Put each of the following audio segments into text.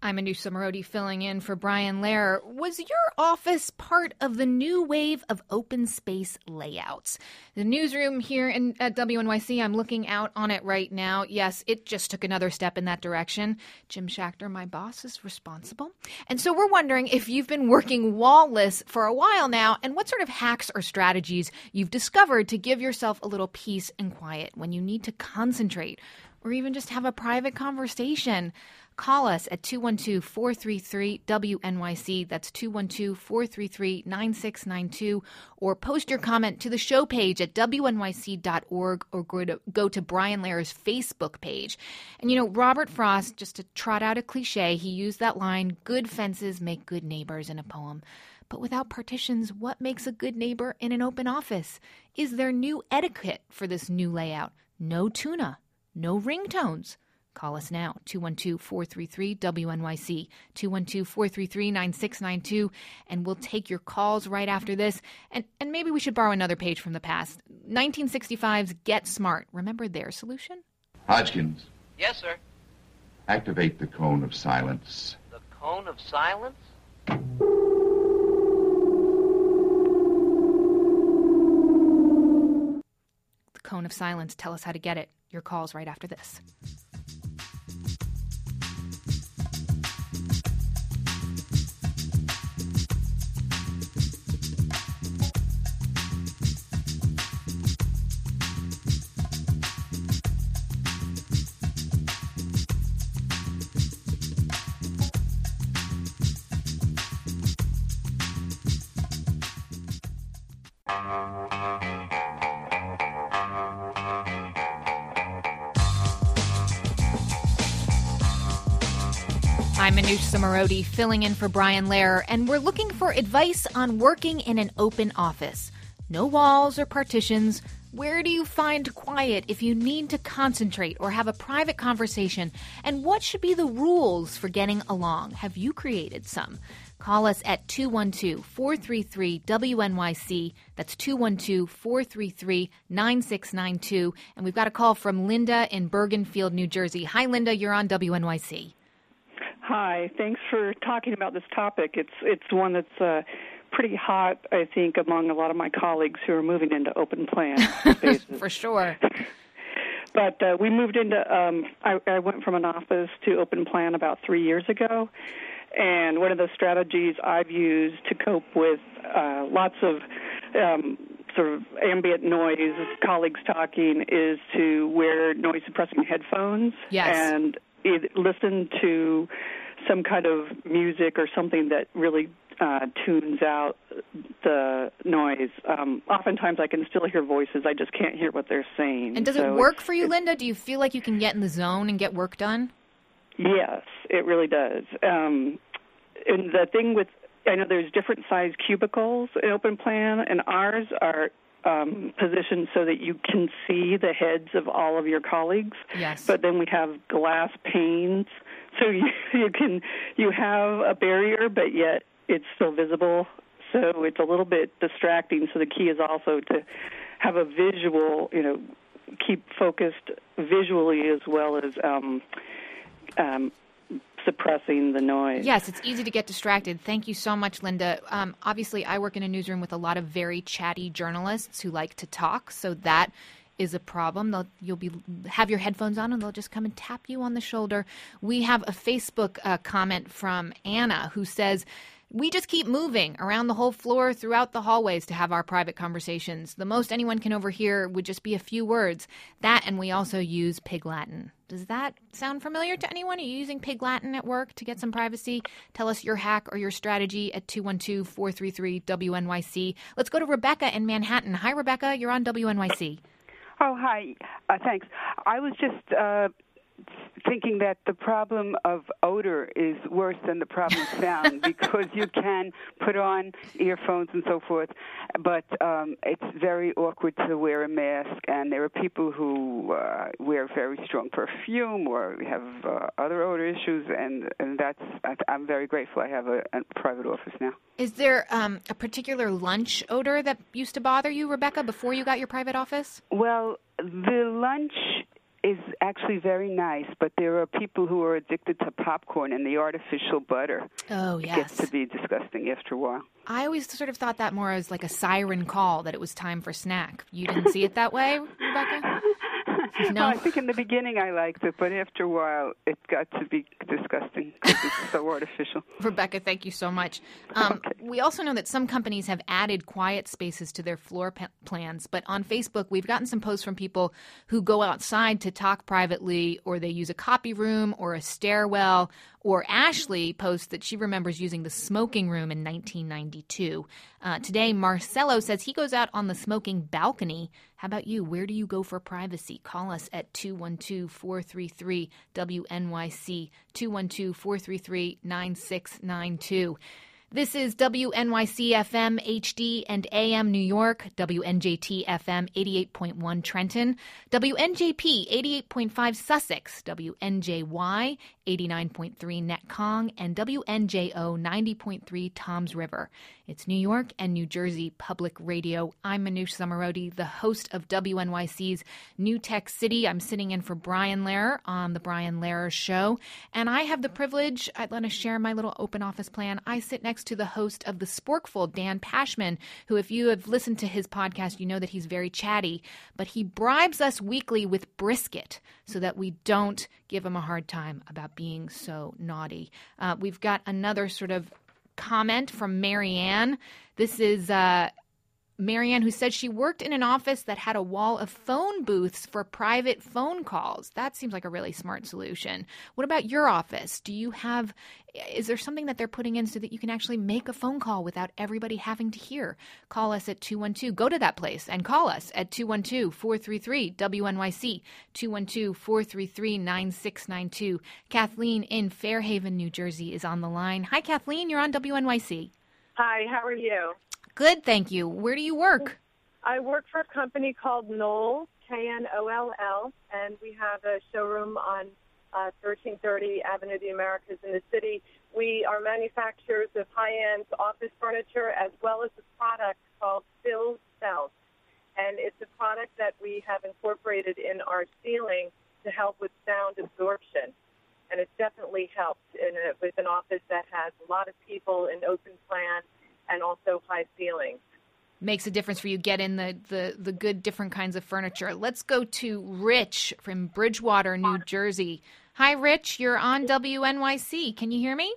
I'm Anusha Marodi filling in for Brian Lehrer. Was your office part of the new wave of open space layouts? The newsroom here at WNYC, I'm looking out on it right now. Yes, it just took another step in that direction. Jim Schachter, my boss, is responsible. And so we're wondering if you've been working wall-less for a while now and what sort of hacks or strategies you've discovered to give yourself a little peace and quiet when you need to concentrate or even just have a private conversation. Call us at 212-433-WNYC. That's 212-433-9692. Or post your comment to the show page at WNYC.org or go to Brian Lehrer's Facebook page. And, you know, Robert Frost, just to trot out a cliche, he used that line, good fences make good neighbors, in a poem. But without partitions, what makes a good neighbor in an open office? Is there new etiquette for this new layout? No tuna, no ringtones. Call us now, 212-433-WNYC, 212-433-9692, and we'll take your calls right after this. And maybe we should borrow another page from the past. 1965's Get Smart. Remember their solution? Hodgkins. Yes, sir. Activate the cone of silence. The cone of silence? The cone of silence. Tell us how to get it. Your calls right after this. I'm Anusha Marodi, filling in for Brian Lehrer, and we're looking for advice on working in an open office. No walls or partitions. Where do you find quiet if you need to concentrate or have a private conversation? And what should be the rules for getting along? Have you created some? Call us at 212-433-WNYC. That's 212-433-9692. And we've got a call from Linda in Bergenfield, New Jersey. Hi, Linda. You're on WNYC. Hi. Thanks for talking about this topic. It's one that's pretty hot, I think, among a lot of my colleagues who are moving into open plan spaces. For sure. But we moved into, I went from an office to open plan about 3 years ago, and one of the strategies I've used to cope with lots of sort of ambient noise, colleagues talking, is to wear noise-suppressing headphones. Yes. And listen to some kind of music or something that really tunes out the noise. Oftentimes I can still hear voices. I just can't hear what they're saying. And does it work for you, Linda? Do you feel like you can get in the zone and get work done? Yes, it really does. And the thing with, I know there's different size cubicles in open plan, and ours are positioned so that you can see the heads of all of your colleagues. Yes. But then we have glass panes, so you have a barrier, but yet it's still visible. So it's a little bit distracting. So the key is also to have a visual, keep focused visually as well as suppressing the noise. Yes, it's easy to get distracted. Thank you so much, Linda. Obviously, I work in a newsroom with a lot of very chatty journalists who like to talk, so that is a problem. You'll have your headphones on, and they'll just come and tap you on the shoulder. We have a Facebook comment from Anna who says, we just keep moving around the whole floor throughout the hallways to have our private conversations. The most anyone can overhear would just be a few words. That, and we also use Pig Latin. Does that sound familiar to anyone? Are you using Pig Latin at work to get some privacy? Tell us your hack or your strategy at 212-433-WNYC. Let's go to Rebecca in Manhattan. Hi, Rebecca. You're on WNYC. Oh, hi. Thanks. I was just thinking that the problem of odor is worse than the problem of sound because you can put on earphones and so forth, but it's very awkward to wear a mask, and there are people who wear very strong perfume or have other odor issues, and I'm very grateful I have a private office now. Is there a particular lunch odor that used to bother you, Rebecca, before you got your private office? Well, the lunch is actually very nice, but there are people who are addicted to popcorn and the artificial butter. Oh, It yes. gets to be disgusting after a while. I always sort of thought that more as like a siren call that it was time for snack. You didn't see it that way, Rebecca? No? Well, I think in the beginning I liked it, but after a while it got to be disgusting because it's so artificial. Rebecca, thank you so much. Okay. We also know that some companies have added quiet spaces to their floor plans, but on Facebook we've gotten some posts from people who go outside to talk privately, or they use a copy room or a stairwell, or Ashley posts that she remembers using the smoking room in 1992. Today, Marcelo says he goes out on the smoking balcony. How about you? Where do you go for privacy? Call us at 212-433-WNYC, 212-433-9692. This is WNYC FM HD and AM New York, WNJT FM 88.1 Trenton, WNJP 88.5 Sussex, WNJY 89.3 Netcong, and WNJO 90.3 Toms River. It's New York and New Jersey Public Radio. I'm Manoush Zomorodi, the host of WNYC's New Tech City. I'm sitting in for Brian Lehrer on The Brian Lehrer Show, and I have the privilege, I'd want to share my little open office plan. I sit next to the host of The Sporkful, Dan Pashman, who, if you have listened to his podcast, you know that he's very chatty, but he bribes us weekly with brisket so that we don't give him a hard time about being so naughty. We've got another sort of comment from Marianne. This is Marianne, who said she worked in an office that had a wall of phone booths for private phone calls. That seems like a really smart solution. What about your office? Is there something that they're putting in so that you can actually make a phone call without everybody having to hear? Call us at 212. Go to that place and call us at 212-433-WNYC, 212-433-9692. Kathleen in Fairhaven, New Jersey is on the line. Hi, Kathleen. You're on WNYC. Hi, how are you? Good, thank you. Where do you work? I work for a company called Knoll, Knoll, and we have a showroom on 1330 Avenue of the Americas in the city. We are manufacturers of high-end office furniture as well as a product called Phil Stealth. And it's a product that we have incorporated in our ceiling to help with sound absorption. And it definitely helps with an office that has a lot of people in open plan and also high ceilings. Makes a difference for you. Get in the good different kinds of furniture. Let's go to Rich from Bridgewater, New Jersey. Hi, Rich. You're on WNYC. Can you hear me?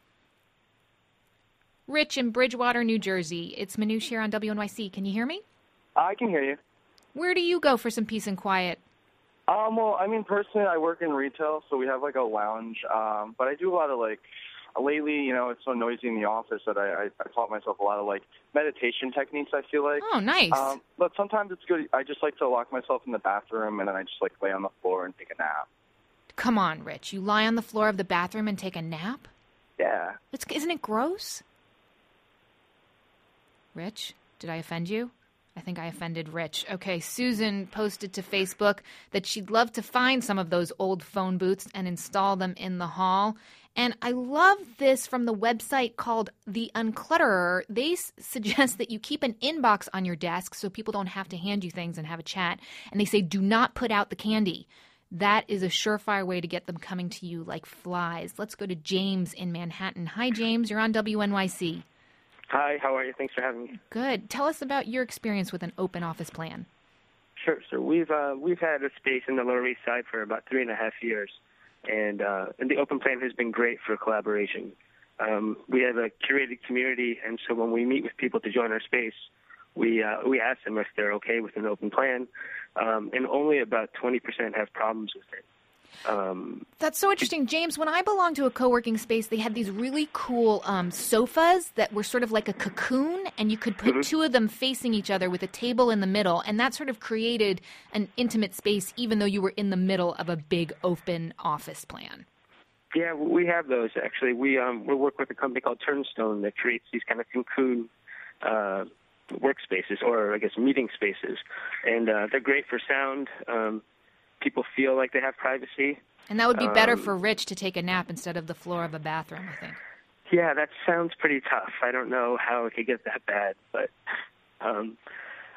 Rich in Bridgewater, New Jersey. It's Manoush here on WNYC. Can you hear me? I can hear you. Where do you go for some peace and quiet? Well, I mean, personally, I work in retail, so we have, like, a lounge. But I do a lot of, like, lately, you know, it's so noisy in the office that I taught myself a lot of, like, meditation techniques, I feel like. Oh, nice. But sometimes it's good. I just like to lock myself in the bathroom, and then I just, like, lay on the floor and take a nap. Come on, Rich. You lie on the floor of the bathroom and take a nap? Yeah. Isn't it gross? Rich, did I offend you? I think I offended Rich. Okay, Susan posted to Facebook that she'd love to find some of those old phone booths and install them in the hall. And I love this from the website called The Unclutterer. They suggest that you keep an inbox on your desk so people don't have to hand you things and have a chat. And they say, do not put out the candy. That is a surefire way to get them coming to you like flies. Let's go to James in Manhattan. Hi, James. You're on WNYC. Hi, how are you? Thanks for having me. Good. Tell us about your experience with an open office plan. Sure. So we've had a space in the Lower East Side for about 3.5 years, and the open plan has been great for collaboration. We have a curated community, and so when we meet with people to join our space, we ask them if they're okay with an open plan, and only about 20% have problems with it. That's so interesting. James, when I belonged to a co-working space, they had these really cool sofas that were sort of like a cocoon, and you could put two of them facing each other with a table in the middle, and that sort of created an intimate space even though you were in the middle of a big open office plan. Yeah, we have those, actually. We work with a company called Turnstone that creates these kind of cocoon workspaces, or I guess meeting spaces, and they're great for sound. People feel like they have privacy. And that would be better for Rich to take a nap instead of the floor of a bathroom, I think. Yeah, that sounds pretty tough. I don't know how it could get that bad, but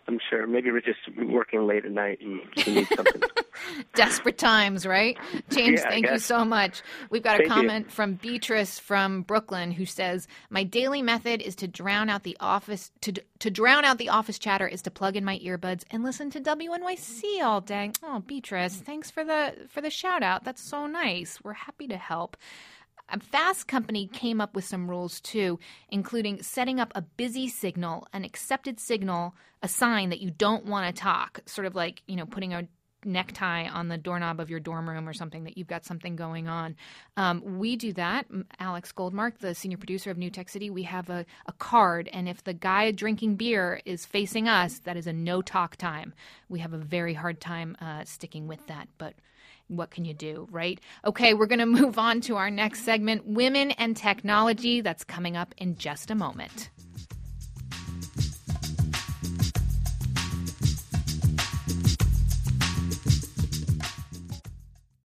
I'm sure. Maybe we're just working late at night and he needs something. Desperate times, right? James, Yeah, I thank you guess. so much. We've got a Thank you. comment from Beatrice from Brooklyn who says, "My daily method is to drown out the office chatter is to plug in my earbuds and listen to WNYC all day." Oh, Beatrice, thanks for the shout out. That's so nice. We're happy to help. Fast Company came up with some rules too, including setting up a busy signal, an accepted signal, a sign that you don't want to talk, sort of like, putting a necktie on the doorknob of your dorm room or something, that you've got something going on. We do that. Alex Goldmark, the senior producer of New Tech City, we have a card, and if the guy drinking beer is facing us, that is a no talk time. We have a very hard time sticking with that, but what can you do, right? Okay, we're going to move on to our next segment, Women and Technology. That's coming up in just a moment.